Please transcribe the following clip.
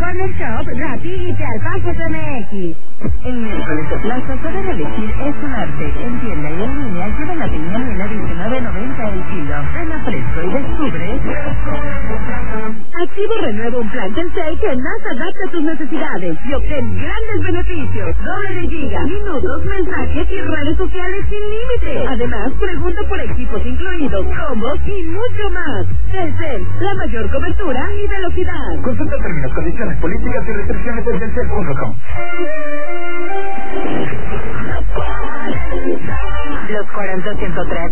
Corner Shop, Rappi y Alpaca MX. El miércoles de plaza saber elegir es un arte. En tienda y en línea lleva la piña en a $19.90 el kilo. Ven a Fresco y descubre. Activo renueva un plan Telcel que más adapta a tus necesidades y obtén grandes beneficios. Doble de giga, minutos, mensajes y redes sociales sin límite. Además, pregunta por equipos incluidos, combos y mucho más. Telcel, la mayor cobertura y velocidad. Consulta términos, condiciones, políticas y restricciones en telcel.com. Los 40-103.